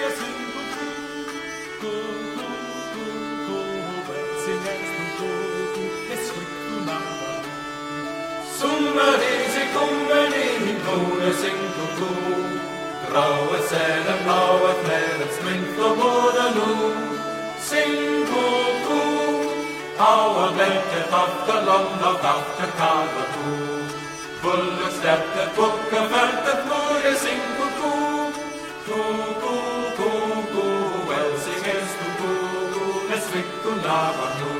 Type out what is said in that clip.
Sommerhese kommer in i kone, sing koko. Graue sälen, blaue knälen, smink och båda nog. Sing koko, hauer bläcket, after land och after kavato. Bullerstättet, buckenfältet, mörje, sing koko. Koko, koko, Elsingens koko, med slickorna var nog.